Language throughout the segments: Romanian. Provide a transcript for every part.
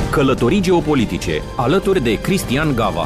Călătorii geopolitice, alături de Cristian Gava.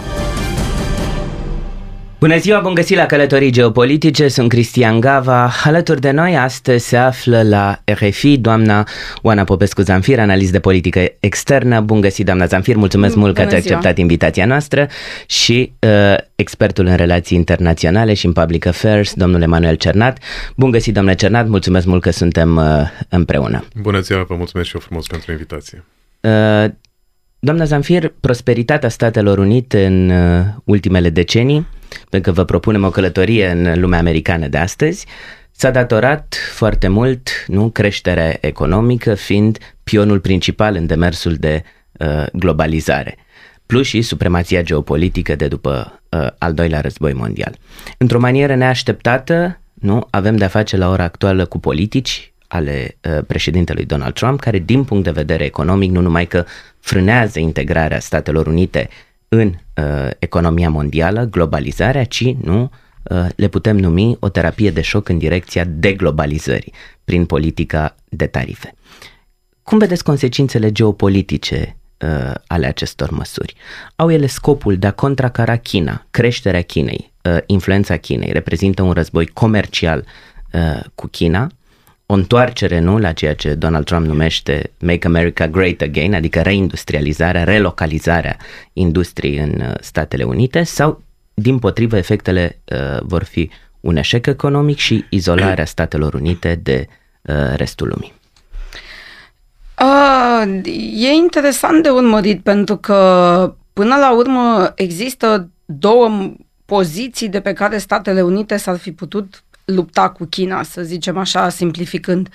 Bună ziua, bun găsit la Călătorii Geopolitice, sunt Cristian Gava. Alături de noi astăzi se află la RFI doamna Oana Popescu-Zamfir, analist de politică externă. Bun găsit, doamna Zamfir, mulțumesc mult că ați acceptat invitația noastră. Și expertul în relații internaționale și în public affairs, domnul Emanuel Cernat. Bun găsit, domnule Cernat, mulțumesc mult că suntem împreună. Bună ziua, vă mulțumesc și eu frumos pentru invitație. Doamna Zamfir, prosperitatea Statelor Unite în ultimele decenii, pentru că vă propunem o călătorie în lumea americană de astăzi, s-a datorat foarte mult, creșterea economică fiind pionul principal în demersul de globalizare, plus și supremația geopolitică de după al doilea război mondial. Într-o manieră neașteptată, avem de-a face la ora actuală cu politici ale președintelui Donald Trump, care din punct de vedere economic nu numai că frânează integrarea Statelor Unite în economia mondială, globalizarea, ci le putem numi o terapie de șoc în direcția deglobalizării prin politica de tarife. Cum vedeți consecințele geopolitice ale acestor măsuri? Au ele scopul de a contracara China, creșterea Chinei, influența Chinei, reprezintă un război comercial cu China, o întoarcere la ceea ce Donald Trump numește Make America Great Again, adică reindustrializarea, relocalizarea industriei în Statele Unite, sau dimpotrivă efectele vor fi un eșec economic și izolarea Statelor Unite de restul lumii? E interesant de urmărit pentru că până la urmă există două poziții de pe care Statele Unite s-ar fi putut lupta cu China, să zicem așa, simplificând.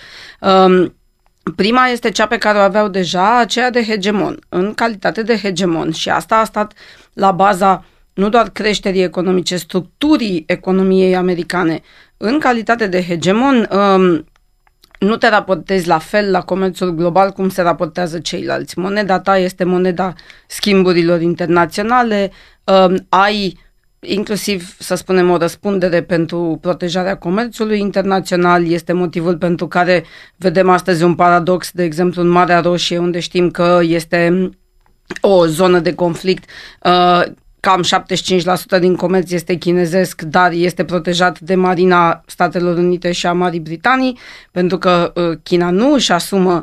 Prima este cea pe care o aveau deja, aceea de hegemon, în calitate de hegemon, și asta a stat la baza nu doar creșterii economice, structurii economiei americane. În calitate de hegemon, nu te raportezi la fel la comerțul global cum se raportează ceilalți. Moneda ta este moneda schimburilor internaționale, ai inclusiv, să spunem, o răspundere pentru protejarea comerțului internațional. Este motivul pentru care vedem astăzi un paradox, de exemplu în Marea Roșie, unde știm că este o zonă de conflict. Cam 75% din comerț este chinezesc, dar este protejat de Marina Statelor Unite și a Marii Britanii, pentru că China nu își asumă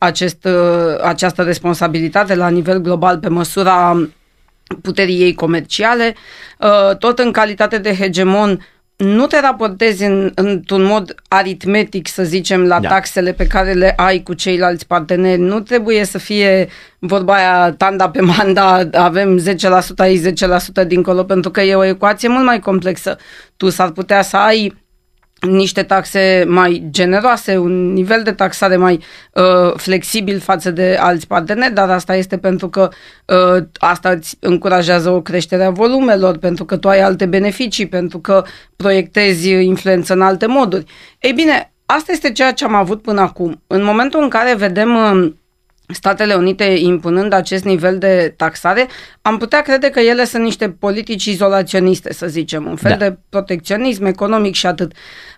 această responsabilitate la nivel global pe măsura puterii ei comerciale. Tot în calitate de hegemon nu te raportezi într-un mod aritmetic, să zicem, la taxele pe care le ai cu ceilalți parteneri. Nu trebuie să fie vorba aia tanda pe manda, avem 10% aici, 10% dincolo, pentru că e o ecuație mult mai complexă. Tu s-ar putea să ai niște taxe mai generoase, un nivel de taxare mai flexibil față de alți parteneri, dar asta este pentru că asta îți încurajează o creștere a volumelor, pentru că tu ai alte beneficii, pentru că proiectezi influență în alte moduri. Ei bine, asta este ceea ce am avut până acum. În momentul în care vedem Statele Unite impunând acest nivel de taxare, am putea crede că ele sunt niște politici izolaționiste, să zicem, un fel de protecționism economic și atât.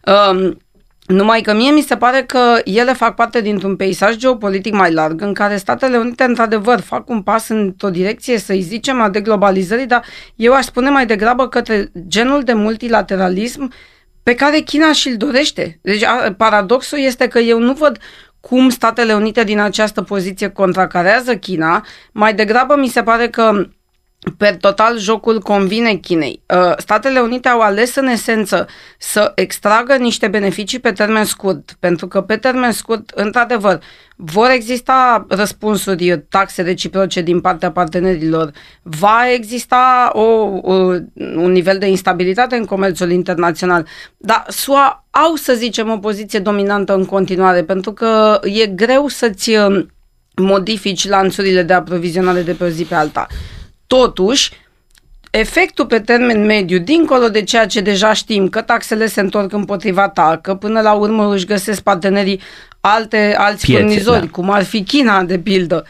Numai că mie mi se pare că ele fac parte dintr-un peisaj geopolitic mai larg, în care Statele Unite, într-adevăr, fac un pas într-o direcție, să-i zicem, a deglobalizării, dar eu aș spune mai degrabă către genul de multilateralism pe care China și-l dorește. Deci paradoxul este că eu nu văd cum Statele Unite din această poziție contracarează China, mai degrabă mi se pare că per total jocul convine Chinei. Statele Unite au ales în esență să extragă niște beneficii pe termen scurt, pentru că pe termen scurt, într-adevăr, vor exista răspunsuri, taxe reciproce din partea partenerilor, va exista un nivel de instabilitate în comerțul internațional, dar SUA au, să zicem, o poziție dominantă în continuare, pentru că e greu să-ți modifici lanțurile de aprovizionare de pe o zi pe alta. Totuși, efectul pe termen mediu, dincolo de ceea ce deja știm, că taxele se întorc împotriva ta, că până la urmă își găsesc partenerii alți furnizori, cum ar fi China, de pildă,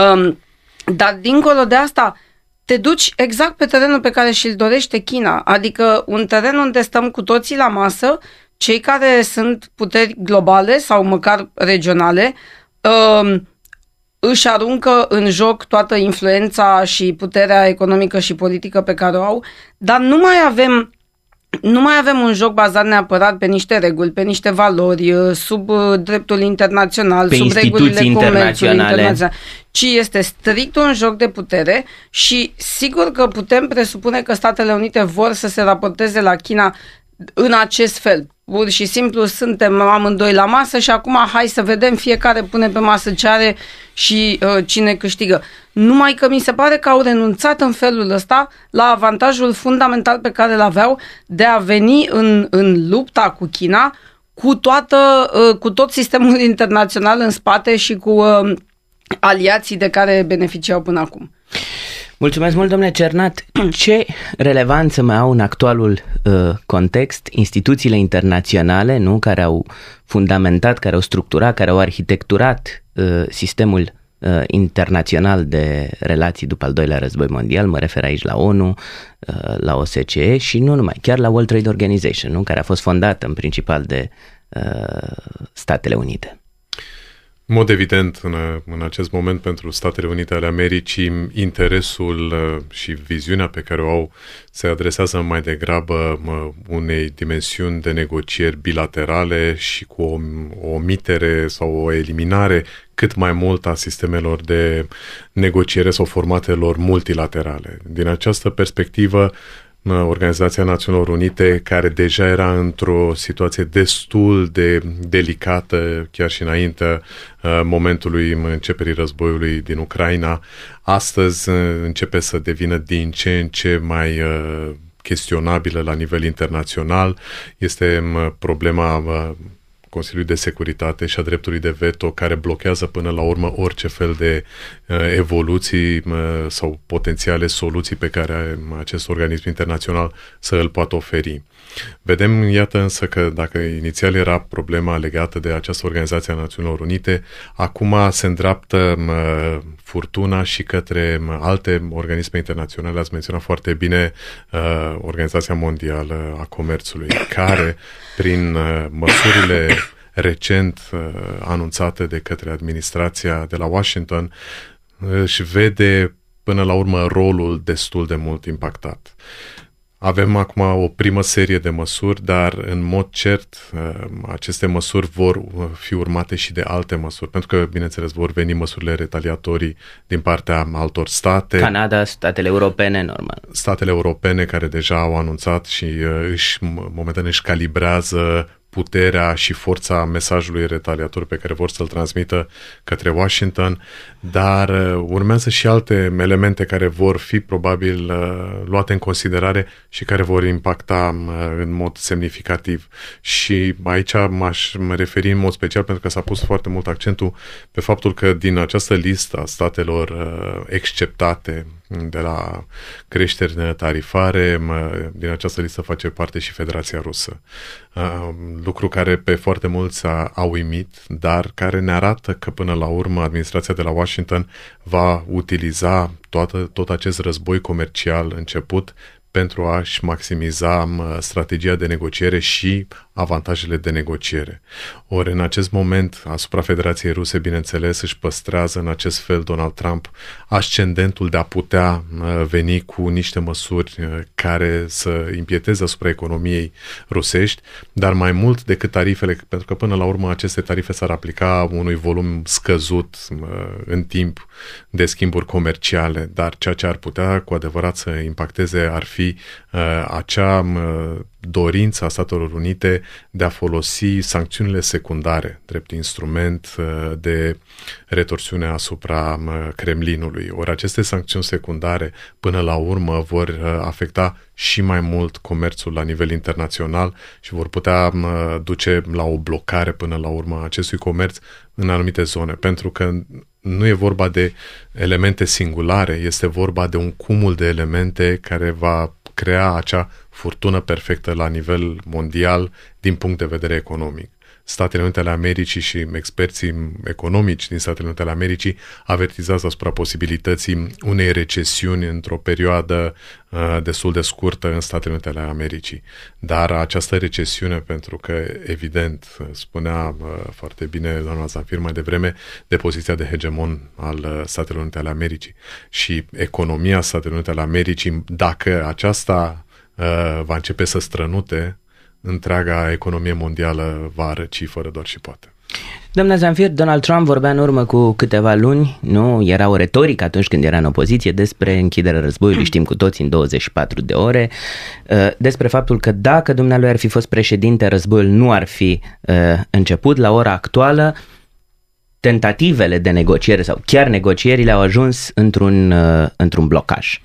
dar dincolo de asta, te duci exact pe terenul pe care și-l dorește China, adică un teren unde stăm cu toții la masă, cei care sunt puteri globale sau măcar regionale, își aruncă în joc toată influența și puterea economică și politică pe care o au, dar nu mai avem un joc bazat neapărat pe niște reguli, pe niște valori, sub dreptul internațional, sub regulile comerțului internațional, ci este strict un joc de putere și sigur că putem presupune că Statele Unite vor să se raporteze la China în acest fel. Pur și simplu suntem amândoi la masă și acum hai să vedem, fiecare pune pe masă ce are și cine câștigă. Numai că mi se pare că au renunțat în felul ăsta la avantajul fundamental pe care îl aveau de a veni în lupta cu China cu tot sistemul internațional în spate și cu aliații de care beneficiau până acum. Mulțumesc mult, domnule Cernat. Ce relevanță mai au în actualul context instituțiile internaționale, nu, care au fundamentat, care au structurat, care au arhitecturat sistemul internațional de relații după al doilea război mondial? Mă refer aici la ONU, la OSCE și nu numai, chiar la World Trade Organization, nu, care a fost fondată în principal de Statele Unite. În mod evident, în acest moment, pentru Statele Unite ale Americii, interesul și viziunea pe care o au se adresează mai degrabă unei dimensiuni de negocieri bilaterale și cu o omitere sau o eliminare cât mai mult a sistemelor de negociere sau formatelor multilaterale. Din această perspectivă, Organizația Națiunilor Unite, care deja era într-o situație destul de delicată, chiar și înainte momentului începerii războiului din Ucraina, astăzi începe să devină din ce în ce mai chestionabilă la nivel internațional. Este problema Consiliului de Securitate și a dreptului de veto, care blochează până la urmă orice fel de evoluții sau potențiale soluții pe care acest organism internațional să îl poată oferi. Vedem, iată însă, că dacă inițial era problema legată de această Organizație a Națiunilor Unite, acum se îndreaptă furtuna și către alte organisme internaționale. Ați menționat foarte bine Organizația Mondială a Comerțului, care, prin măsurile recent anunțate de către administrația de la Washington, își vede până la urmă rolul destul de mult impactat. Avem acum o primă serie de măsuri, dar în mod cert aceste măsuri vor fi urmate și de alte măsuri, pentru că, bineînțeles, vor veni măsurile retaliatorii din partea altor state. Canada, statele europene, normal. Statele europene care deja au anunțat și momentan își calibrează puterea și forța mesajului retaliator pe care vor să-l transmită către Washington, dar urmează și alte elemente care vor fi probabil luate în considerare și care vor impacta în mod semnificativ. Și aici m-aș referi în mod special pentru că s-a pus foarte mult accentul pe faptul că din această listă a statelor exceptate de la creșteri tarifare, din această listă face parte și Federația Rusă. Lucru care pe foarte mulți a uimit, dar care ne arată că până la urmă administrația de la Washington va utiliza tot acest război comercial început pentru a-și maximiza strategia de negociere și avantajele de negociere. Ori în acest moment, asupra Federației Ruse, bineînțeles, își păstrează în acest fel Donald Trump ascendentul de a putea veni cu niște măsuri care să impieteze asupra economiei rusești, dar mai mult decât tarifele, pentru că până la urmă aceste tarife s-ar aplica unui volum scăzut în timp de schimburi comerciale, dar ceea ce ar putea cu adevărat să impacteze ar fi acea dorință a Statelor Unite de a folosi sancțiunile secundare drept instrument de retorsiune asupra Kremlinului. Ori aceste sancțiuni secundare până la urmă vor afecta și mai mult comerțul la nivel internațional și vor putea duce la o blocare până la urmă a acestui comerț în anumite zone, pentru că nu e vorba de elemente singulare, este vorba de un cumul de elemente care va crea acea furtună perfectă la nivel mondial din punct de vedere economic. Statele Unite ale Americii și experții economici din Statele Unite ale Americii avertizează asupra posibilității unei recesiuni într-o perioadă destul de scurtă în Statele Unite ale Americii. Dar această recesiune, pentru că, evident, spunea foarte bine doamna Zamfir mai devreme, de poziția de hegemon al Statelor Unite ale Americii și economia Statelor Unite ale Americii, dacă aceasta va începe să strănute, întreaga economie mondială va răci fără doar și poate. Doamna Zamfir, Donald Trump vorbea în urmă cu câteva luni, nu? Era o retorică atunci când era în opoziție despre închiderea războiului, știm cu toți, în 24 de ore, despre faptul că dacă dumnealui ar fi fost președinte, războiul nu ar fi început. La ora actuală, tentativele de negociere sau chiar negocierile au ajuns într-un blocaj.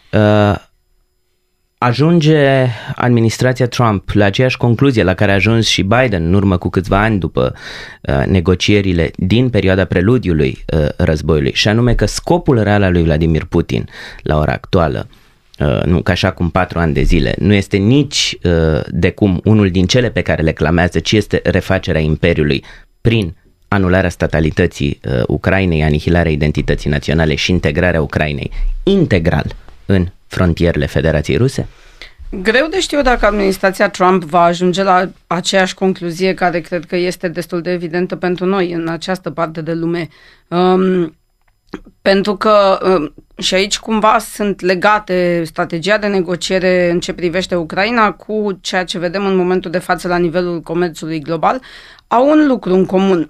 Ajunge administrația Trump la aceeași concluzie la care a ajuns și Biden în urmă cu câțiva ani după negocierile din perioada preludiului războiului, și anume că scopul real al lui Vladimir Putin la ora actuală, nu ca așa cum 4 ani de zile, nu este nici de cum unul din cele pe care le clamează, ci este refacerea imperiului prin anularea statalității Ucrainei, anihilarea identității naționale și integrarea Ucrainei integral în frontierele Federației Ruse? Greu de știu dacă administrația Trump va ajunge la aceeași concluzie care cred că este destul de evidentă pentru noi în această parte de lume. Pentru că și aici cumva sunt legate strategia de negociere în ce privește Ucraina cu ceea ce vedem în momentul de față la nivelul comerțului global. Au un lucru în comun.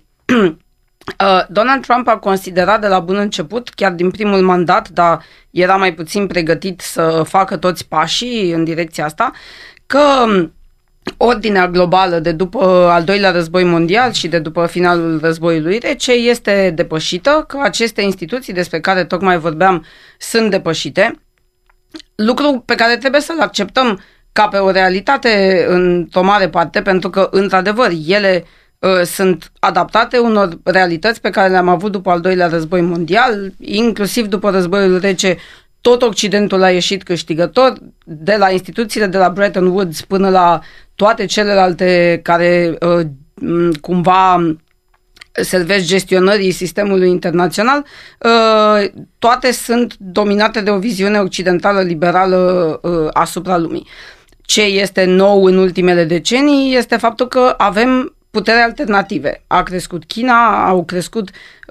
Donald Trump a considerat de la bun început, chiar din primul mandat, dar era mai puțin pregătit să facă toți pașii în direcția asta, că ordinea globală de după al doilea război mondial și de după finalul războiului rece este depășită, că aceste instituții despre care tocmai vorbeam sunt depășite, lucru pe care trebuie să-l acceptăm ca pe o realitate într-o mare parte, pentru că, într-adevăr, ele sunt adaptate unor realități pe care le-am avut după al doilea război mondial, inclusiv după războiul rece. Tot Occidentul a ieșit câștigător, de la instituțiile de la Bretton Woods până la toate celelalte care cumva servesc gestionării sistemului internațional, toate sunt dominate de o viziune occidentală liberală asupra lumii. Ce este nou în ultimele decenii este faptul că avem putere alternative. A crescut China, au crescut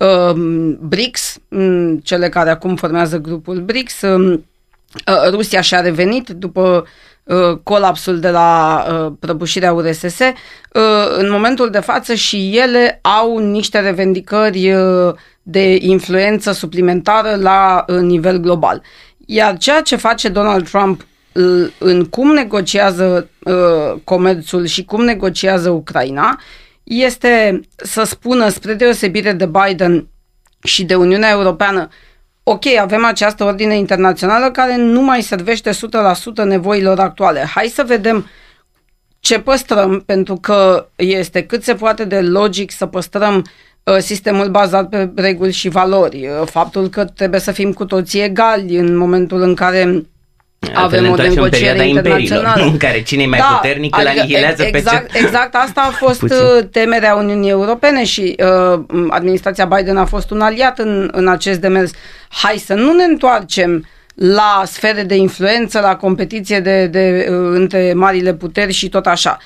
BRICS, cele care acum formează grupul BRICS. Rusia și-a revenit după colapsul de la prăbușirea URSS. În momentul de față și ele au niște revendicări de influență suplimentară la nivel global. Iar ceea ce face Donald Trump în cum negociază comerțul și cum negociază Ucraina este să spună, spre deosebire de Biden și de Uniunea Europeană, ok, avem această ordine internațională care nu mai servește 100% nevoilor actuale. Hai să vedem ce păstrăm, pentru că este cât se poate de logic să păstrăm sistemul bazat pe reguli și valori. Faptul că trebuie să fim cu toții egali în momentul în care avem o negociere internațională. În care cine e mai puternic îl anihilează pe cel... Exact, asta a fost temerea Uniunii Europene și administrația Biden a fost un aliat în acest demers. Hai să nu ne întoarcem la sfere de influență, la competiție între marile puteri și tot așa.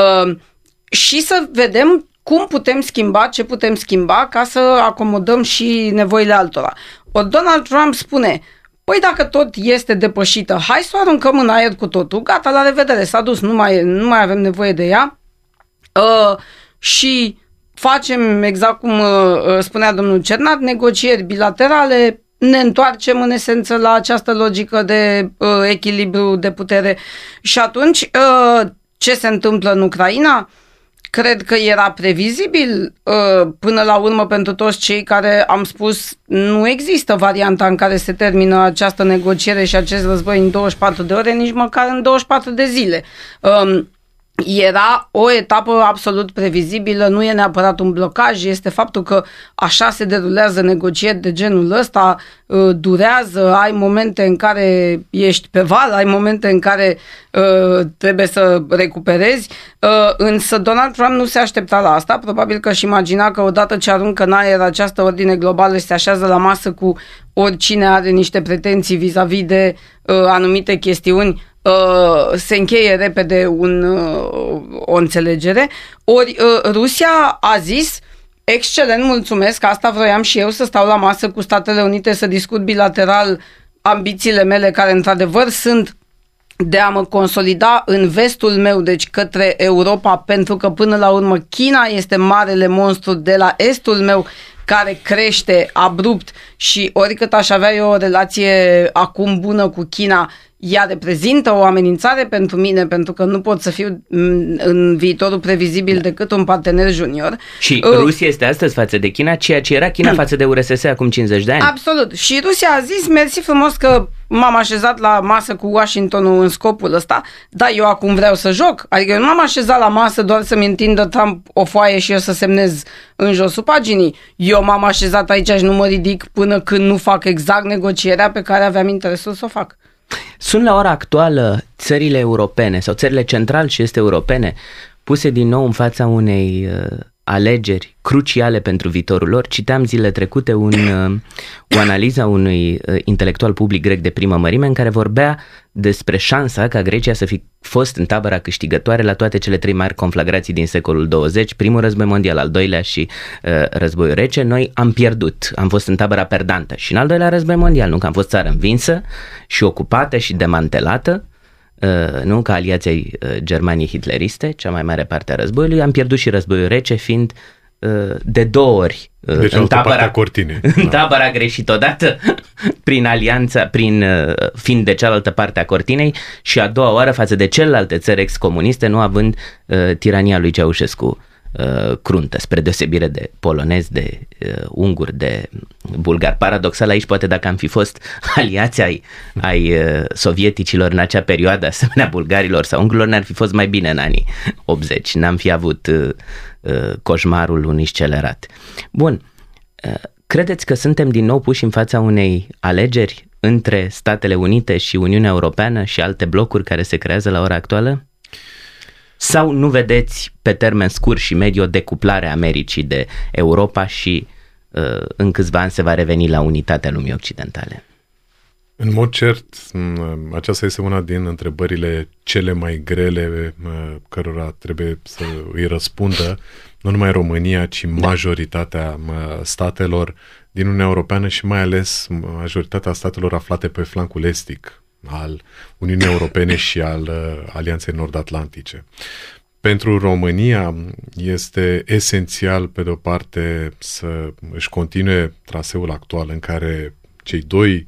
Și să vedem cum putem schimba, ce putem schimba ca să acomodăm și nevoile altora. Donald Trump spune: păi dacă tot este depășită, hai să o aruncăm în aer cu totul, gata, la revedere, s-a dus, nu mai avem nevoie de ea și facem, exact cum spunea domnul Cernat, negocieri bilaterale, ne întoarcem în esență la această logică de echilibru de putere. Și atunci, ce se întâmplă în Ucraina? Cred că era previzibil până la urmă pentru toți cei care am spus nu există varianta în care se termină această negociere și acest război în 24 de ore, nici măcar în 24 de zile. era o etapă absolut previzibilă, nu e neapărat un blocaj, este faptul că așa se derulează negocieri de genul ăsta, durează, ai momente în care ești pe val, ai momente în care trebuie să recuperezi, însă Donald Trump nu se aștepta la asta, probabil că își imagina că odată ce aruncă în aer această ordine globală și se așează la masă cu oricine are niște pretenții vis-a-vis de anumite chestiuni, se încheie repede o înțelegere. Ori Rusia a zis, excelent, mulțumesc, asta vroiam și eu, să stau la masă cu Statele Unite, să discut bilateral ambițiile mele, care într-adevăr sunt de a mă consolida în vestul meu, deci către Europa, pentru că până la urmă China este marele monstru de la estul meu, care crește abrupt și oricât aș avea eu o relație acum bună cu China, ea reprezintă o amenințare pentru mine, pentru că nu pot să fiu în viitorul previzibil decât un partener junior. Și Rusia este astăzi față de China ceea ce era China față de URSS acum 50 de ani. Absolut. Și Rusia a zis, mersi frumos că m-am așezat la masă cu Washingtonul în scopul ăsta, dar eu acum vreau să joc. Adică eu nu m-am așezat la masă doar să-mi întindă Trump o foaie și eu să semnez în josul paginii. Eu m-am așezat aici și nu mă ridic până când nu fac exact negocierea pe care aveam interesul să o fac. Sunt la ora actuală țările europene sau țările central și este europene puse din nou în fața unei alegeri cruciale pentru viitorul lor. Citeam zile trecute o analiză a unui intelectual public grec de primă mărime în care vorbea despre șansa ca Grecia să fi fost în tabăra câștigătoare la toate cele trei mari conflagrații din secolul 20, primul război mondial, al doilea și războiul rece. Noi am pierdut, am fost în tabăra perdantă și în al doilea război mondial, nu că am fost țară învinsă și ocupată și demantelată, nu ca aliația Germaniei hitleriste, cea mai mare parte a războiului, am pierdut și războiul rece fiind de două ori deci în tabăra cortinei. În tabăra greșit odată prin alianța, fiind de cealaltă parte a cortinei și a doua oară față de celelalte țări ex-comuniste, nu având tirania lui Ceaușescu cruntă, spre deosebire de polonezi, de unguri, de bulgari. Paradoxal aici, poate dacă am fi fost aliați ai sovieticilor în acea perioadă, asemenea bulgarilor sau ungurilor, ne-ar fi fost mai bine în anii 80. N-am fi avut coșmarul unui scelerat. Bun, credeți că suntem din nou puși în fața unei alegeri între Statele Unite și Uniunea Europeană și alte blocuri care se creează la ora actuală? Sau nu vedeți pe termen scurt și mediu o decuplare a Americii de Europa și în câțiva ani se va reveni la unitatea lumii occidentale? În mod cert, aceasta este una din întrebările cele mai grele cărora trebuie să îi răspundă nu numai România, ci majoritatea statelor din Uniunea Europeană și mai ales majoritatea statelor aflate pe flancul estic al Uniunii Europene și al Alianței Nord-Atlantice. Pentru România este esențial, pe de o parte, să își continue traseul actual în care cei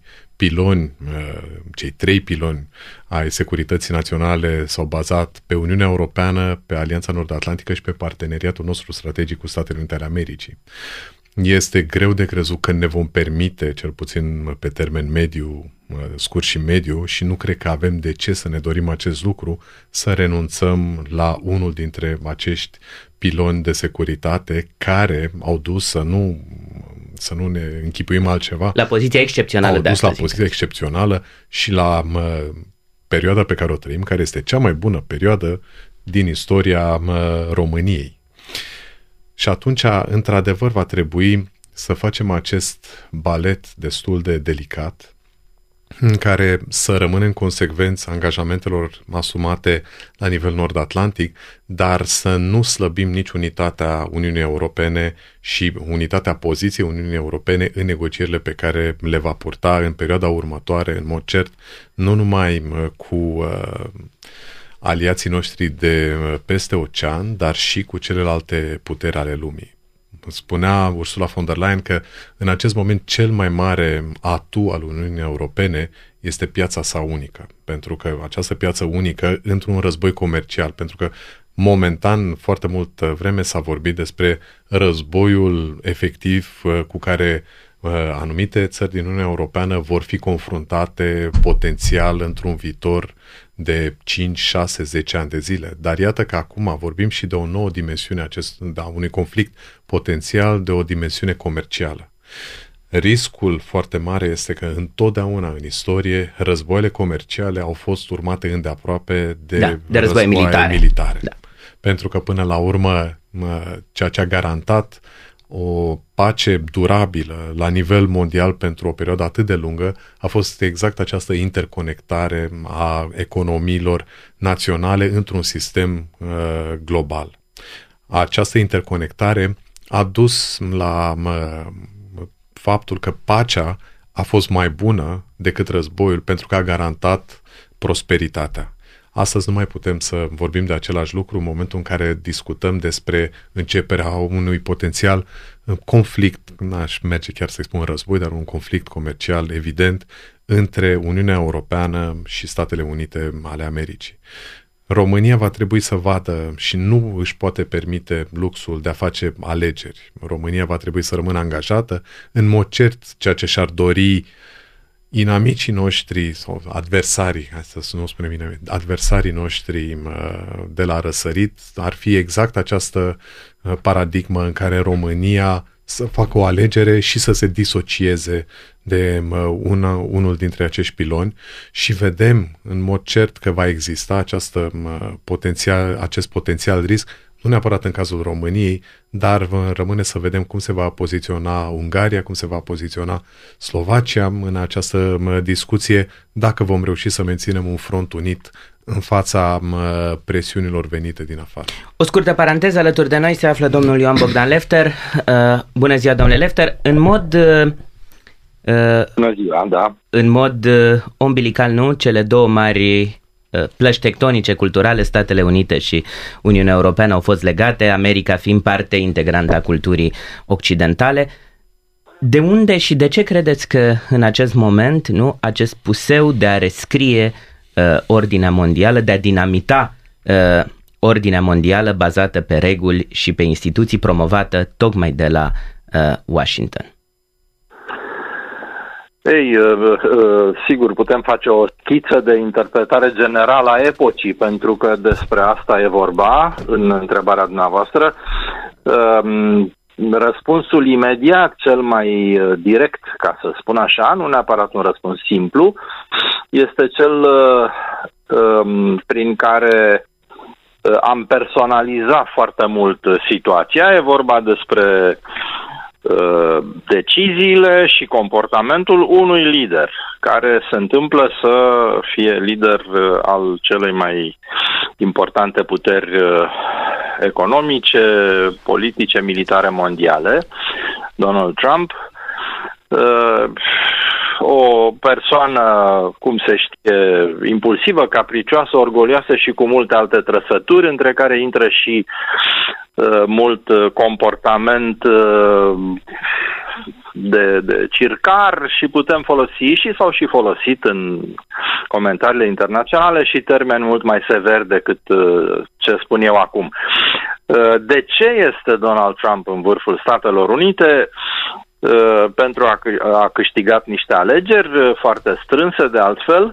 trei piloni ai securității naționale s-au bazat pe Uniunea Europeană, pe Alianța Nord-Atlantică și pe parteneriatul nostru strategic cu Statele Unite ale Americii. Este greu de crezut că ne vom permite, cel puțin pe termen mediu, scurt și mediu, și nu cred că avem de ce să ne dorim acest lucru, să renunțăm la unul dintre acești piloni de securitate care au dus să nu ne închipuim altceva. La poziția excepțională de astăzi. Au dus la poziția excepțională și la perioada pe care o trăim, care este cea mai bună perioadă din istoria României. Și atunci, într-adevăr, va trebui să facem acest balet destul de delicat, în care să rămânem consecvenți angajamentelor asumate la nivel nord-atlantic, dar să nu slăbim nici unitatea Uniunii Europene și unitatea poziției Uniunii Europene în negocierile pe care le va purta în perioada următoare, în mod cert, nu numai cu aliații noștri de peste ocean, dar și cu celelalte puteri ale lumii. Spunea Ursula von der Leyen că în acest moment cel mai mare atu al Uniunii Europene este piața sa unică, pentru că această piață unică într-un război comercial, pentru că momentan foarte mult vreme s-a vorbit despre războiul efectiv cu care anumite țări din Uniunea Europeană vor fi confruntate potențial într-un viitor de 5, 6, 10 ani de zile. Dar iată că acum vorbim și de o nouă dimensiune unui conflict potențial, de o dimensiune comercială. Riscul foarte mare este că întotdeauna în istorie războaiele comerciale au fost urmate îndeaproape de războaie militare. Da. Pentru că până la urmă ceea ce a garantat o pace durabilă la nivel mondial pentru o perioadă atât de lungă a fost exact această interconectare a economiilor naționale într-un sistem global. Această interconectare a dus la faptul că pacea a fost mai bună decât războiul pentru că a garantat prosperitatea. Astăzi nu mai putem să vorbim de același lucru în momentul în care discutăm despre începerea unui potențial conflict, n-aș merge chiar să-i spun război, dar un conflict comercial evident între Uniunea Europeană și Statele Unite ale Americii. România va trebui să vadă și nu își poate permite luxul de a face alegeri. România va trebui să rămână angajată. În mod cert, ceea ce și-ar dori inamicii noștri sau adversarii, asta să nu spunem bine, adversarii noștri de la răsărit ar fi exact această paradigmă în care România să facă o alegere și să se disocieze de unul dintre acești piloni și vedem în mod cert că va exista acest potențial risc, nu neapărat în cazul României, dar rămâne să vedem cum se va poziționa Ungaria, cum se va poziționa Slovacia în această discuție, dacă vom reuși să menținem un front unit în fața presiunilor venite din afară. O scurtă paranteză, alături de noi se află domnul Ioan Bogdan Lefter. Bună ziua, domnule Lefter. Bună ziua, da. În mod umbilical, nu? Cele două mari plăci tectonice culturale, Statele Unite și Uniunea Europeană, au fost legate, America fiind parte integrantă a culturii occidentale. De unde și de ce credeți că în acest moment, nu, acest puseu de a rescrie ordinea mondială, de a dinamita ordinea mondială bazată pe reguli și pe instituții promovată tocmai de la Washington? Ei, sigur, putem face o schiță de interpretare generală a epocii, pentru că despre asta e vorba în întrebarea dumneavoastră. Răspunsul imediat, cel mai direct, ca să spun așa, nu neapărat un răspuns simplu, este cel prin care am personalizat foarte mult situația. E vorba despre deciziile și comportamentul unui lider care se întâmplă să fie lider al celei mai importante puteri economice, politice, militare mondiale, Donald Trump. O persoană, cum se știe, impulsivă, capricioasă, orgolioasă și cu multe alte trăsături, între care intră și mult comportament de circar și putem folosi și s-au și folosit în comentariile internaționale și termeni mult mai severi decât ce spun eu acum. De ce este Donald Trump în vârful Statelor Unite? Pentru a câștigat niște alegeri foarte strânse de altfel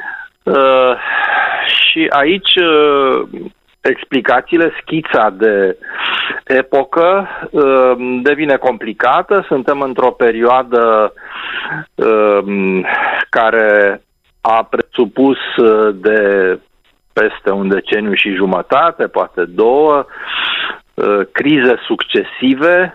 și aici explicațiile, schița de epocă devine complicată. Suntem într-o perioadă care a presupus de peste un deceniu și jumătate, poate două, crize succesive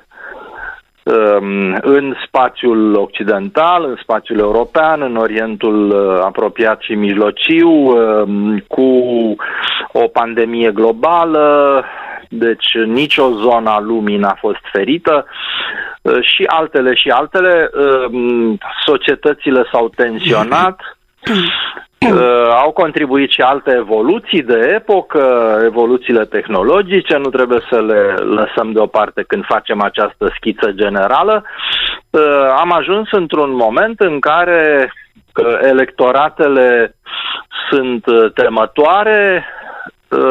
în spațiul occidental, în spațiul european, în Orientul apropiat și mijlociu, cu o pandemie globală, deci nicio zonă a lumii n-a fost ferită și altele. Societățile s-au tensionat, au contribuit și alte evoluții de epocă, evoluțiile tehnologice, nu trebuie să le lăsăm deoparte când facem această schiță generală. Am ajuns într-un moment în care electoratele sunt temătoare,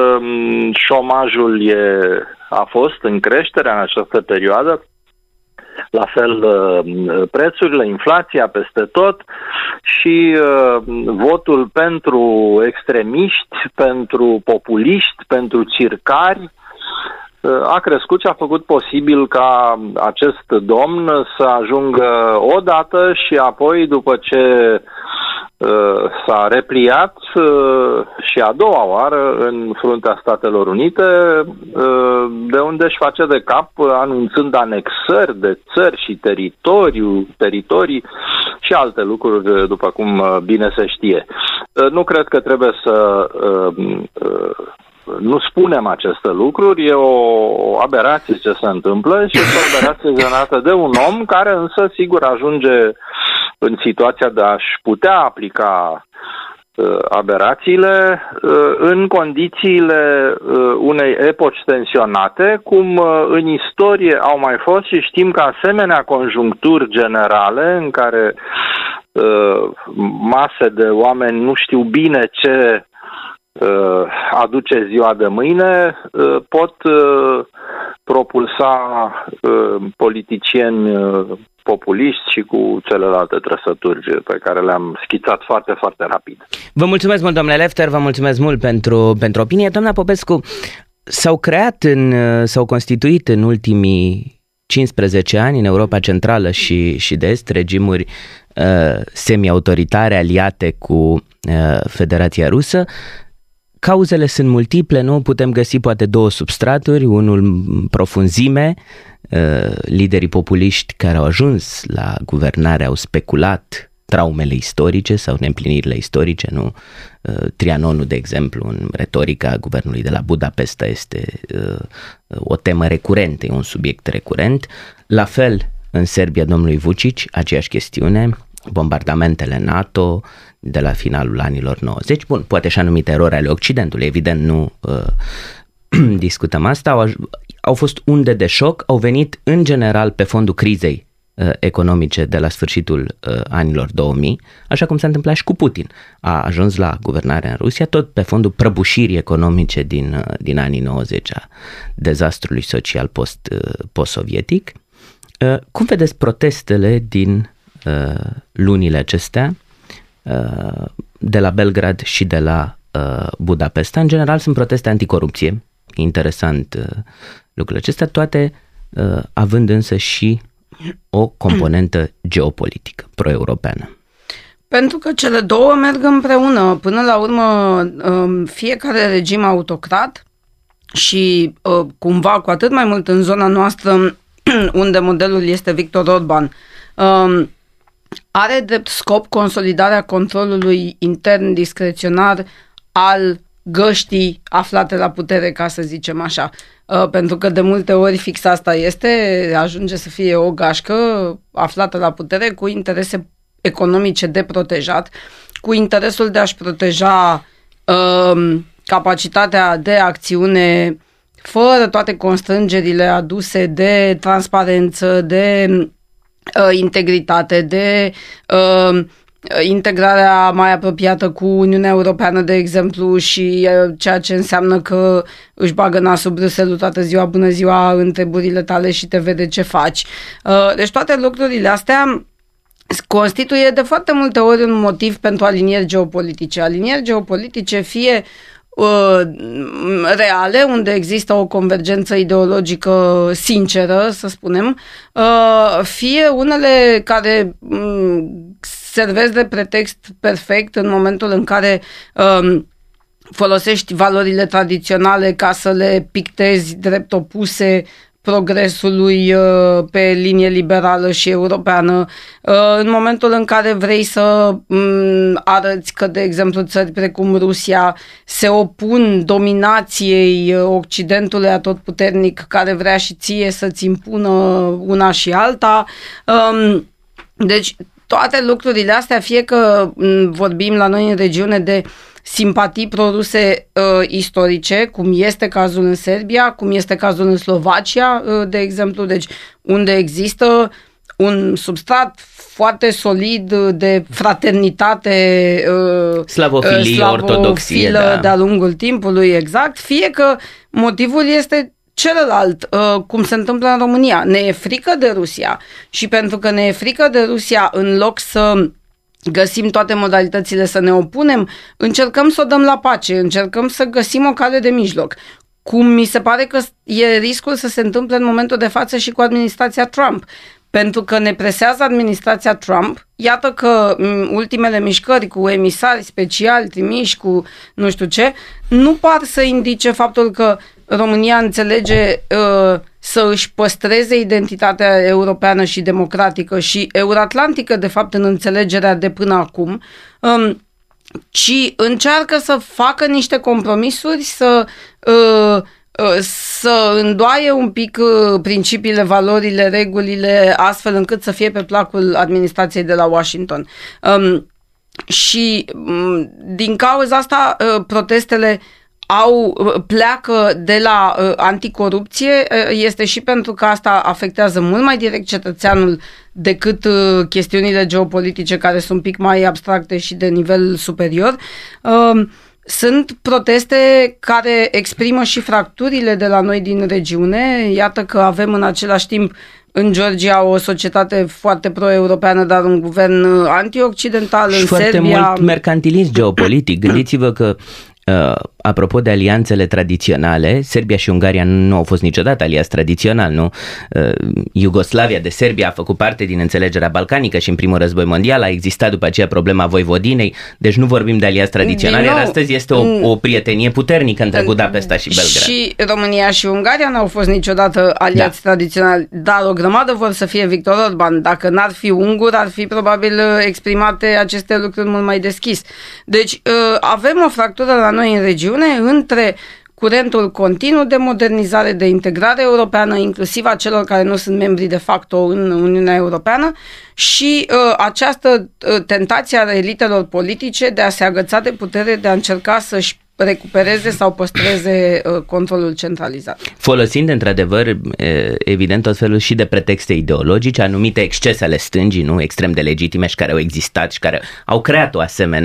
șomajul a fost în creștere în această perioadă la fel prețurile, inflația peste tot și votul pentru extremiști, pentru populiști, pentru circari a crescut și a făcut posibil ca acest domn să ajungă odată și apoi, după ce s-a repliat și a doua oară în fruntea Statelor Unite, de unde își face de cap anunțând anexări de țări și teritorii și alte lucruri, după cum bine se știe. Nu cred că trebuie să nu spunem aceste lucruri, e o aberație ce se întâmplă și este o aberație generată de un om care însă sigur ajunge în situația de a-și putea aplica aberațiile în condițiile unei epoci tensionate, cum în istorie au mai fost și știm că asemenea conjuncturi generale în care mase de oameni nu știu bine ce aduce ziua de mâine, pot propulsa politicieni populiști și cu celelalte trăsături pe care le-am schițat foarte, foarte rapid. Vă mulțumesc mult, domnule Lefter, vă mulțumesc mult pentru opinie. Doamna Popescu, s-au constituit în ultimii 15 ani în Europa Centrală și de Est regimuri semi-autoritare aliate cu Federația Rusă. Cauzele sunt multiple, nu? Putem găsi poate două substraturi, unul profunzime, liderii populiști care au ajuns la guvernare au speculat traumele istorice sau neîmplinirile istorice, nu? Trianonul, de exemplu, în retorica guvernului de la Budapesta este o temă recurentă, e un subiect recurent. La fel, în Serbia, domnului Vučić, aceeași chestiune, bombardamentele NATO de la finalul anilor 90. Bun, poate și anumite erori ale Occidentului, evident nu discutăm asta. Au fost unde de șoc, au venit în general pe fondul crizei economice de la sfârșitul anilor 2000, așa cum s-a întâmplat și cu Putin. A ajuns la guvernare în Rusia tot pe fondul prăbușirii economice din anii 90, a dezastrului social post-sovietic. Cum vedeți protestele din lunile acestea de la Belgrad și de la Budapesta? În general sunt proteste anticorupție, interesant lucrurile acestea, toate având însă și o componentă geopolitică, pro-europeană. Pentru că cele două merg împreună. Până la urmă, fiecare regim autocrat și cumva cu atât mai mult în zona noastră, unde modelul este Viktor Orban, are drept scop consolidarea controlului intern discreționar al găștii aflate la putere, ca să zicem așa. Pentru că de multe ori fix asta este, ajunge să fie o gașcă aflată la putere cu interese economice de protejat, cu interesul de a-și proteja capacitatea de acțiune fără toate constrângerile aduse de transparență, de integritate, de integrarea mai apropiată cu Uniunea Europeană, de exemplu, și ceea ce înseamnă că își bagă nasul Bruxelles toată ziua, bună ziua, în treburile tale și te vede ce faci. Deci toate lucrurile astea constituie de foarte multe ori un motiv pentru alinieri geopolitice. Alinieri geopolitice fie reale, unde există o convergență ideologică sinceră, să spunem, fie unele care servesc de pretext perfect în momentul în care folosești valorile tradiționale ca să le pictezi drept opuse progresului pe linie liberală și europeană, în momentul în care vrei să arăți că, de exemplu, țări precum Rusia se opun dominației Occidentului atotputernic care vrea și ție să-ți impună una și alta. Deci toate lucrurile astea, fie că vorbim la noi în regiune de simpatii proruse istorice, cum este cazul în Serbia, cum este cazul în Slovacia, de exemplu, deci unde există un substrat foarte solid de fraternitate slavofilie, ortodoxie, de-a lungul timpului, exact, fie că motivul este celălalt, cum se întâmplă în România. Ne e frică de Rusia și pentru că ne e frică de Rusia, în loc să găsim toate modalitățile să ne opunem, încercăm să o dăm la pace, încercăm să găsim o cale de mijloc. Cum mi se pare că e riscul să se întâmple în momentul de față și cu administrația Trump. Pentru că ne presează administrația Trump, iată că ultimele mișcări cu emisari speciali trimiși cu nu știu ce, nu par să indice faptul că România înțelege să își păstreze identitatea europeană și democratică și euroatlantică, de fapt, în înțelegerea de până acum, ci încearcă să facă niște compromisuri, să îndoaie un pic principiile, valorile, regulile, astfel încât să fie pe placul administrației de la Washington. Și din cauza asta protestele pleacă de la anticorupție, este și pentru că asta afectează mult mai direct cetățeanul decât chestiunile geopolitice care sunt un pic mai abstracte și de nivel superior. Sunt proteste care exprimă și fracturile de la noi din regiune. Iată că avem în același timp în Georgia o societate foarte pro-europeană, dar un guvern anti-occidental, și în foarte Serbia. mult mercantilism geopolitic. Gândiți-vă că apropo de alianțele tradiționale, Serbia și Ungaria nu au fost niciodată aliați tradițional, nu? Iugoslavia de Serbia a făcut parte din înțelegerea balcanică și în primul război mondial a existat după aceea problema Voivodinei, deci nu vorbim de aliați tradiționali, iar astăzi este o prietenie puternică între Budapesta și Belgrad. Și România și Ungaria n-au fost niciodată aliați tradiționali, dar o grămadă vor să fie Victor Orban. Dacă n-ar fi ungur, ar fi probabil exprimate aceste lucruri mult mai deschis. Deci avem o fractură la noi în regiune între curentul continuu de modernizare, de integrare europeană, inclusiv a celor care nu sunt membri de facto în Uniunea Europeană și această tentație a elitelor politice de a se agăța de putere, de a încerca să-și recupereze sau păstreze controlul centralizat. Folosind într-adevăr, evident, tot felul și de pretexte ideologice, anumite excese ale stângii, nu, extrem de legitime și care au existat și care au creat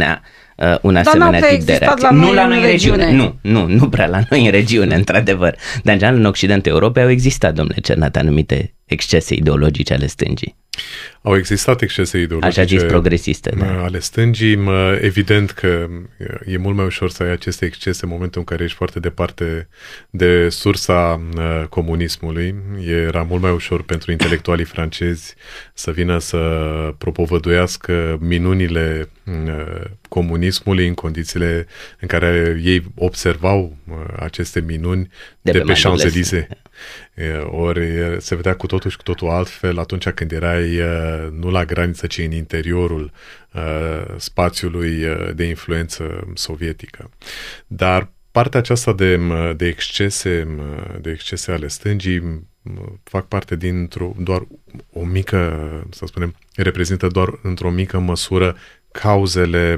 un asemenea tip de reacție. Nu la noi în regiune. Nu prea la noi în regiune, într-adevăr. Dar în general în Occidentul Europei au existat, domnule Cernat, anumite excese ideologice ale stângii. Au existat excese ideologice, așa zis, progresiste, ale stângii. Evident că e mult mai ușor să ai aceste excese în momentul în care ești foarte departe de sursa comunismului. Era mult mai ușor pentru intelectualii francezi să vină să propovăduiască minunile comunismului în condițiile în care ei observau aceste minuni de pe Champs-Élysées. Ori se vedea cu totul și cu totul altfel atunci când erai nu la graniță, ci în interiorul spațiului de influență sovietică. să partea aceasta de excese ale stângii fac parte doar o mică, să spunem, reprezintă doar într-o mică măsură cauzele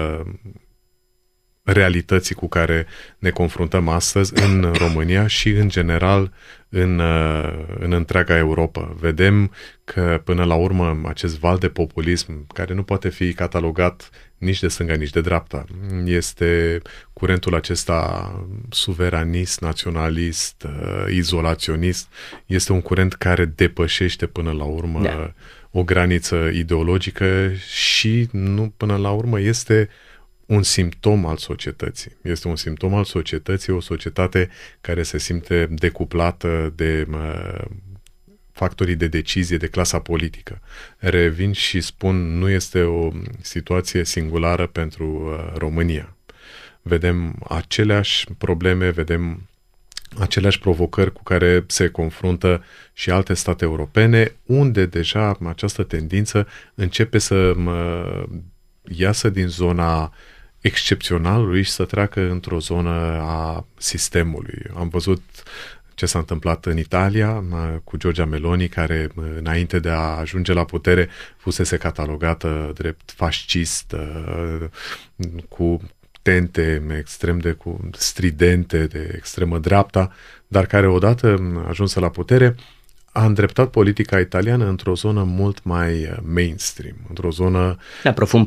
realității cu care ne confruntăm astăzi în România și în general în întreaga Europa. Vedem că până la urmă acest val de populism, care nu poate fi catalogat nici de stânga, nici de dreapta, este curentul acesta suveranist, naționalist, izolaționist, este un curent care depășește până la urmă o graniță ideologică și nu până la urmă este un simptom al societății. Este un simptom al societății, o societate care se simte decuplată de factorii de decizie, de clasa politică. Revin și spun, nu este o situație singulară pentru România. Vedem aceleași probleme, vedem aceleași provocări cu care se confruntă și alte state europene, unde deja această tendință începe să iasă din zona excepționalului și să treacă într-o zonă a sistemului. Am văzut ce s-a întâmplat în Italia cu Giorgia Meloni, care înainte de a ajunge la putere fusese catalogată drept fascistă, cu tente extrem de stridente de extremă dreapta, dar care odată ajunsă la putere a îndreptat politica italiană într-o zonă mult mai mainstream, într-o zonă profund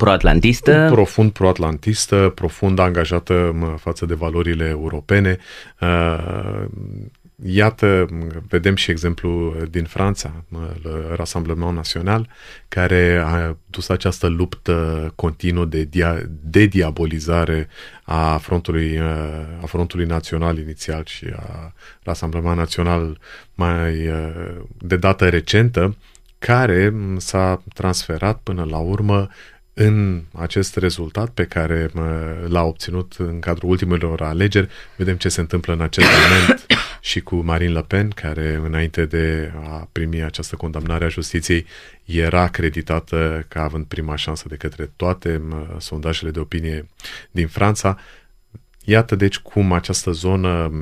pro-atlantistă, profund angajată față de valorile europene. Iată, vedem și exemplu din Franța, Rassemblement Național, care a dus această luptă continuă de diabolizare a frontului național inițial și a Rassemblement Național mai de dată recentă, care s-a transferat până la urmă în acest rezultat pe care l-a obținut în cadrul ultimelor alegeri. Vedem ce se întâmplă în acest moment și cu Marine Le Pen, care înainte de a primi această condamnare a justiției era acreditată ca având prima șansă de către toate sondajele de opinie din Franța. Iată deci cum această zonă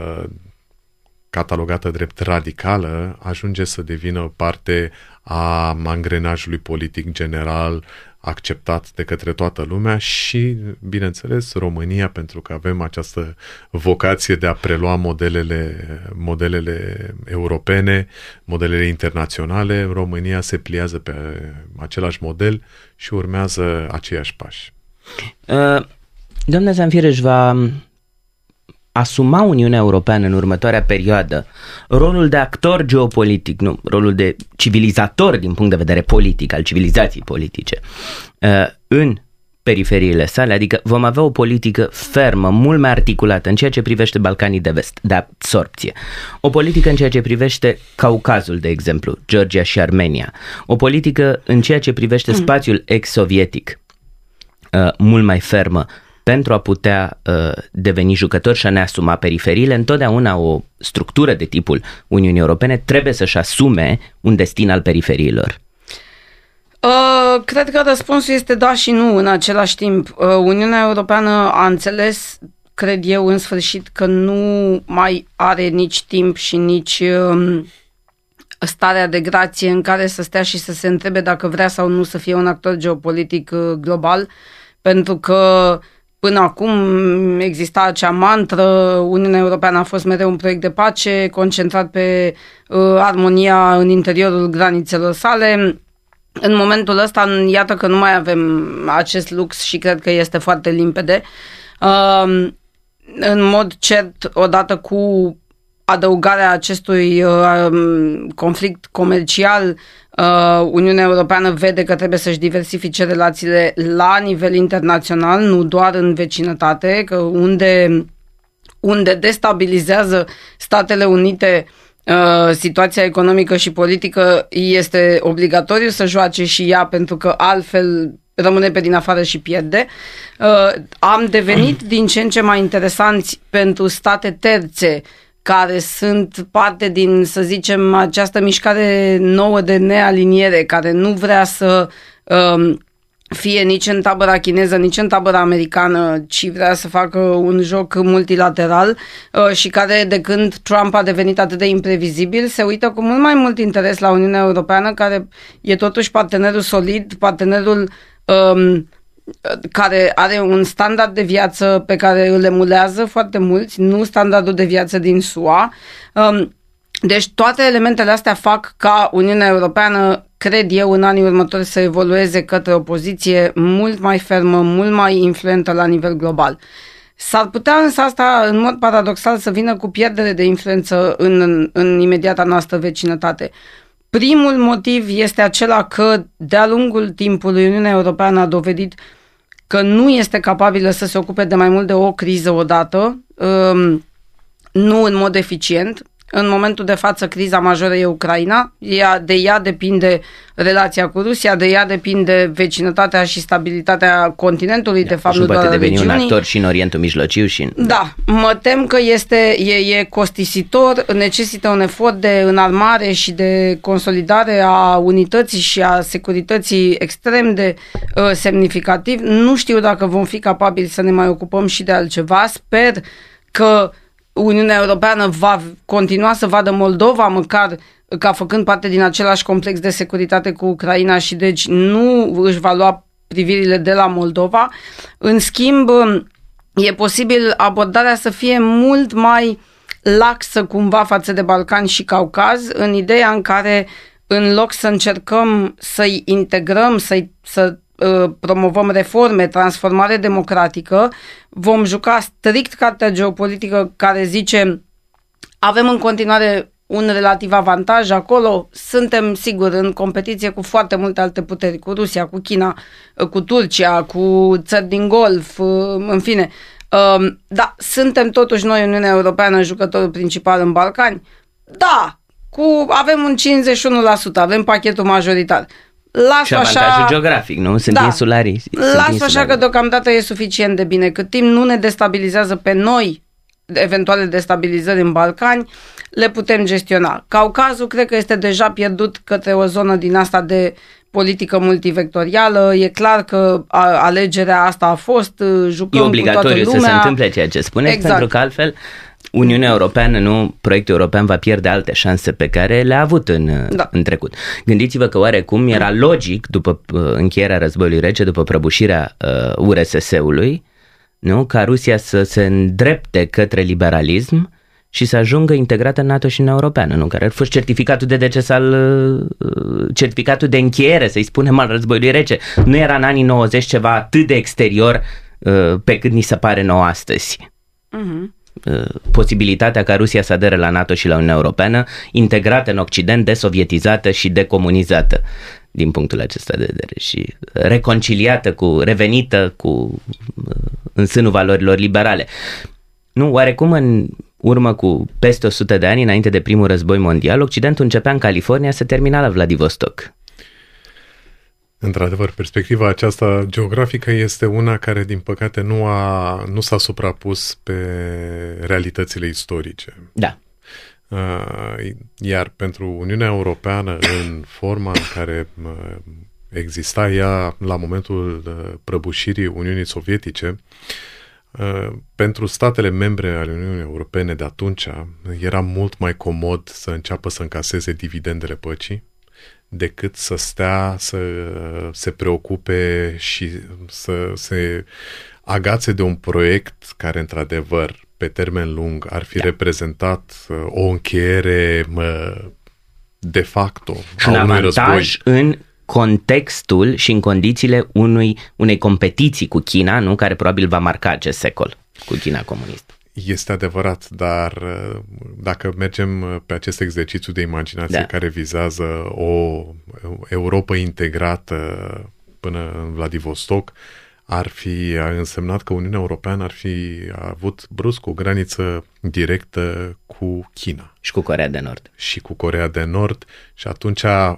catalogată drept radicală ajunge să devină parte a angrenajului politic general acceptat de către toată lumea și, bineînțeles, România, pentru că avem această vocație de a prelua modelele europene, modelele internaționale. România se pliază pe același model și urmează aceiași pași. Doamna Zamfir, își va asuma Uniunea Europeană în următoarea perioadă rolul de actor geopolitic, nu, rolul de civilizator din punct de vedere politic, al civilizației politice, în periferiile sale, adică vom avea o politică fermă, mult mai articulată în ceea ce privește Balcanii de Vest, de absorpție, o politică în ceea ce privește Caucazul, de exemplu, Georgia și Armenia, o politică în ceea ce privește spațiul ex-sovietic, mult mai fermă, pentru a putea deveni jucători și a ne asuma periferiile. Întotdeauna o structură de tipul Uniunii Europene trebuie să-și asume un destin al periferiilor. Cred că răspunsul este da și nu în același timp. Uniunea Europeană a înțeles, cred eu, în sfârșit că nu mai are nici timp și nici starea de grație în care să stea și să se întrebe dacă vrea sau nu să fie un actor geopolitic global, pentru că până acum exista acea mantră, Uniunea Europeană a fost mereu un proiect de pace, concentrat pe armonia în interiorul granițelor sale. În momentul ăsta, iată că nu mai avem acest lux și cred că este foarte limpede. În mod cert, odată cu adăugarea acestui conflict comercial, Uniunea Europeană vede că trebuie să-și diversifice relațiile la nivel internațional, nu doar în vecinătate, că unde destabilizează Statele Unite situația economică și politică, este obligatoriu să joace și ea, pentru că altfel rămâne pe din afară și pierde. Am devenit din ce în ce mai interesanți pentru state terțe care sunt parte din, să zicem, această mișcare nouă de nealiniere, care nu vrea să fie nici în tabăra chineză, nici în tabăra americană, ci vrea să facă un joc multilateral și care, de când Trump a devenit atât de imprevizibil, se uită cu mult mai mult interes la Uniunea Europeană, care e totuși partenerul solid, partenerul care are un standard de viață pe care îl emulează foarte mulți, nu standardul de viață din SUA. Deci toate elementele astea fac ca Uniunea Europeană, cred eu, în anii următori să evolueze către o poziție mult mai fermă, mult mai influentă la nivel global. S-ar putea însă asta, în mod paradoxal, să vină cu pierdere de influență în imediata noastră vecinătate. Primul motiv este acela că de-a lungul timpului Uniunea Europeană a dovedit că nu este capabilă să se ocupe de mai mult de o criză odată, nu în mod eficient. În momentul de față, criza majoră e Ucraina, de ea depinde relația cu Rusia, de ea depinde vecinătatea și stabilitatea continentului, de fapt, nu doar a regiunii. Poate deveni un actor și în Orientul Mijlociu și în... Da, mă tem că e costisitor, necesită un efort de înarmare și de consolidare a unității și a securității extrem de semnificativ. Nu știu dacă vom fi capabili să ne mai ocupăm și de altceva. Sper că Uniunea Europeană va continua să vadă Moldova măcar ca făcând parte din același complex de securitate cu Ucraina și deci nu își va lua privirile de la Moldova. În schimb, e posibil abordarea să fie mult mai laxă cumva față de Balcani și Caucaz, în ideea în care, în loc să încercăm să-i integrăm, să promovăm reforme, transformare democratică, vom juca strict cartea geopolitică care zice Avem în continuare un relativ avantaj acolo. Suntem, sigur, în competiție cu foarte multe alte puteri, cu Rusia, cu China, cu Turcia, cu țări din Golf, în fine. Da, suntem totuși noi, Uniunea Europeană, jucătorul principal în Balcani? Da, avem un 51%, avem pachetul majoritar. Și avantajul geografic, nu? Sunt insularii. Las-o așa că deocamdată e suficient de bine. Cât timp nu ne destabilizează pe noi eventuale destabilizări în Balcani, le putem gestiona. Caucazul cred că este deja pierdut către o zonă din asta de politică multivectorială. E clar că alegerea asta a fost, jucăm cu toată lumea. E obligatoriu să se întâmple ceea ce spuneți, exact. Pentru că altfel Uniunea Europeană, proiectul european va pierde alte șanse pe care le-a avut în trecut. Gândiți-vă că oarecum era logic, după încheierea războiului rece, după prăbușirea URSS-ului, nu? Ca Rusia să se îndrepte către liberalism și să ajungă integrată în NATO și în Europeană, nu? Care ar fost certificatul de deces certificatul de încheiere, să-i spunem, al războiului rece. Nu era în anii 90 ceva atât de exterior pe cât ni se pare nouă astăzi. Posibilitatea ca Rusia să adere la NATO și la Uniunea Europeană, integrată în Occident, desovietizată și decomunizată din punctul acesta de vedere și reconciliată revenită în sânul valorilor liberale. Nu, oarecum în urmă cu peste 100 de ani, înainte de primul război mondial, Occidentul începea în California, se termina la Vladivostok. Într-adevăr, perspectiva aceasta geografică este una care, din păcate, nu s-a suprapus pe realitățile istorice. Da. Iar pentru Uniunea Europeană, în forma în care exista ea la momentul prăbușirii Uniunii Sovietice, pentru statele membre ale Uniunii Europene de atunci era mult mai comod să înceapă să încaseze dividendele păcii decât să stea, să se preocupe și să se agațe de un proiect care, într-adevăr, pe termen lung ar fi reprezentat o încheiere de facto a unui război. În contextul și în condițiile unei competiții cu China, nu, care probabil va marca acest secol cu China comunistă. Este adevărat, dar dacă mergem pe acest exercițiu de imaginație care vizează o Europă integrată până în Vladivostok, ar fi însemnat că Uniunea Europeană ar fi avut brusc o graniță directă cu China. Și cu Coreea de Nord. Și cu Coreea de Nord. Și atunci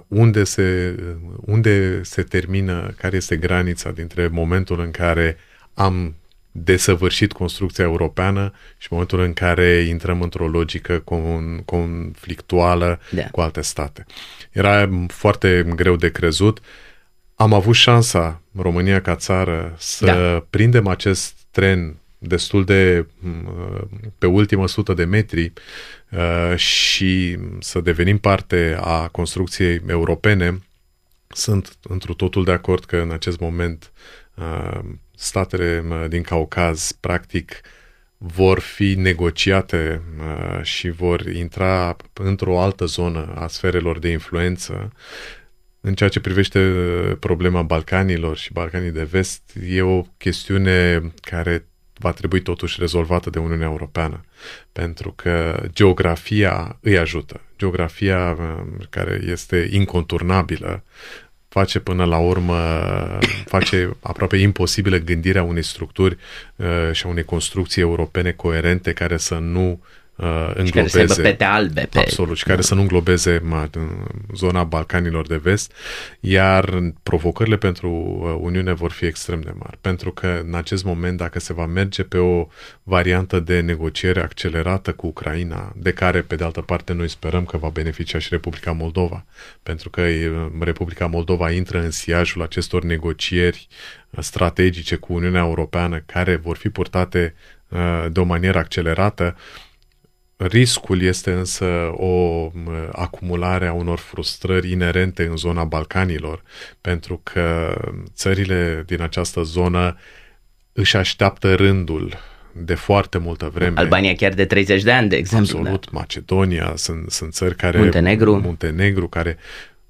unde se termină, care este granița dintre momentul în care am desăvârșit construcția europeană și momentul în care intrăm într-o logică conflictuală cu alte state. Era foarte greu de crezut. Am avut șansa, România ca țară, să prindem acest tren destul de pe ultima 100 de metri și să devenim parte a construcției europene. Sunt întru totul de acord că în acest moment statele din Caucaz practic vor fi negociate și vor intra într-o altă zonă a sferelor de influență. În ceea ce privește problema Balcanilor și Balcanii de Vest, e o chestiune care va trebui totuși rezolvată de Uniunea Europeană, pentru că geografia îi ajută. Geografia care este inconturnabilă face până la urmă, face aproape imposibilă gândirea unei structuri și a unei construcții europene coerente care să nu înglobeze, care să aibă pete albe. Absolut, și care să nu înglobeze zona Balcanilor de Vest, iar provocările pentru Uniune vor fi extrem de mari, pentru că în acest moment, dacă se va merge pe o variantă de negociere accelerată cu Ucraina, de care, pe de altă parte, noi sperăm că va beneficia și Republica Moldova, pentru că Republica Moldova intră în siajul acestor negocieri strategice cu Uniunea Europeană, care vor fi purtate de o manieră accelerată. Riscul este însă o acumulare a unor frustrări inerente în zona Balcanilor, pentru că țările din această zonă își așteaptă rândul de foarte multă vreme. Albania chiar de 30 de ani, de exemplu. Absolut, Macedonia, sunt țări care... Muntenegru, care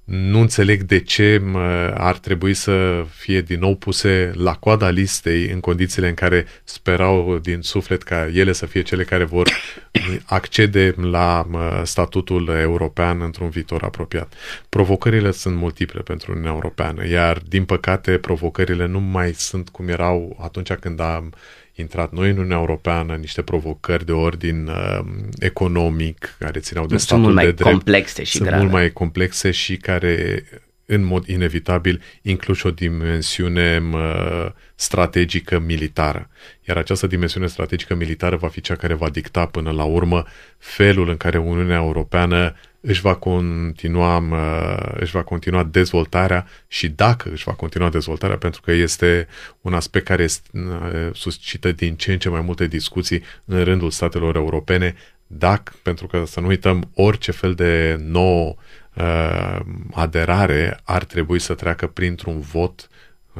Nu înțeleg de ce ar trebui să fie din nou puse la coada listei în condițiile în care sperau din suflet ca ele să fie cele care vor accede la statutul european într-un viitor apropiat. Provocările sunt multiple pentru Uniunea Europeană, iar din păcate provocările nu mai sunt cum erau atunci când am intrat noi în Uniunea Europeană, niște provocări de ordin economic care țineau de statul de drept. Complexe și grave. Sunt mult mai complexe și care, în mod inevitabil, includ și o dimensiune strategică militară. Iar această dimensiune strategică militară va fi cea care va dicta până la urmă felul în care Uniunea Europeană își va continua dezvoltarea și dacă își va continua dezvoltarea, pentru că este un aspect care suscită din ce în ce mai multe discuții în rândul statelor europene, pentru că să nu uităm, orice fel de nouă aderare ar trebui să treacă printr-un vot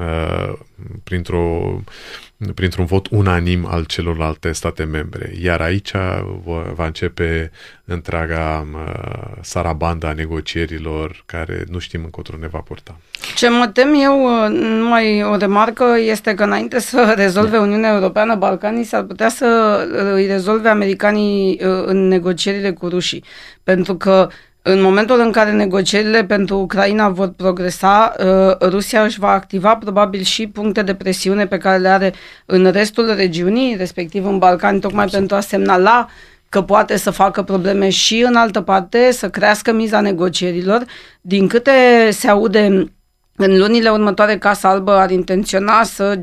printr-un vot unanim al celorlalte state membre. Iar aici va începe întreaga sarabanda a negocierilor care nu știm încotro ne va purta. Ce mă tem eu, numai o remarcă, este că înainte să rezolve Uniunea Europeană Balcanii, s-ar putea să îi rezolve americanii în negocierile cu rușii. Pentru că în momentul în care negocierile pentru Ucraina vor progresa, Rusia își va activa probabil și puncte de presiune pe care le are în restul regiunii, respectiv în Balcani, tocmai pentru a semnala că poate să facă probleme și în altă parte, să crească miza negocierilor. Din câte se aude, în lunile următoare, Casa Albă ar intenționa să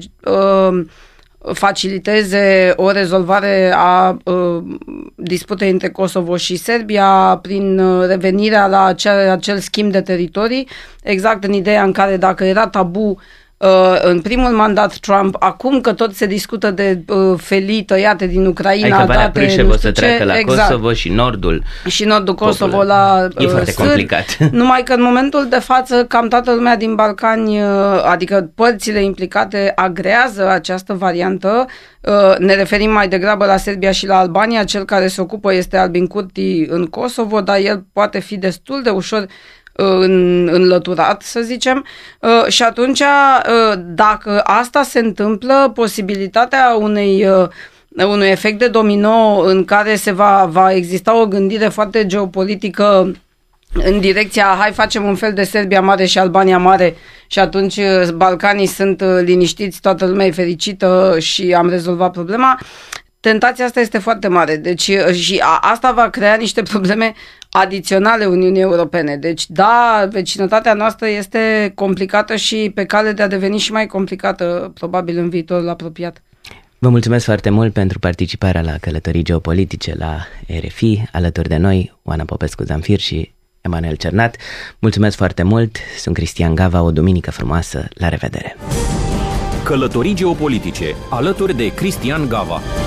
faciliteze o rezolvare a disputei între Kosovo și Serbia prin revenirea la acel schimb de teritorii, exact în ideea în care dacă era tabu în primul mandat Trump, acum că tot se discută de felii tăiate din Ucraina, adică Valea Prâșev o să treacă la exact. Kosovo și nordul Kosovo la e foarte complicat. Numai că în momentul de față cam toată lumea din Balcani, adică părțile implicate, agrează această variantă. Ne referim mai degrabă la Serbia și la Albania. Cel care se ocupă este Albin Kurti în Kosovo, dar el poate fi destul de ușor înlăturat, să zicem, și atunci dacă asta se întâmplă, posibilitatea unui efect de domino în care va exista o gândire foarte geopolitică în direcția hai facem un fel de Serbia mare și Albania mare și atunci Balcanii sunt liniștiți, toată lumea e fericită și am rezolvat problema. Tentația asta este foarte mare, deci și asta va crea niște probleme adiționale Uniunii Europene. Deci da, vecinătatea noastră este complicată și pe cale de a deveni și mai complicată probabil în viitorul apropiat. Vă mulțumesc foarte mult pentru participarea la Călătorii Geopolitice la RFI, alături de noi Oana Popescu-Zamfir și Emanuel Cernat. Mulțumesc foarte mult, sunt Cristian Gava, o duminică frumoasă, la revedere! Călătorii Geopolitice, alături de Cristian Gava.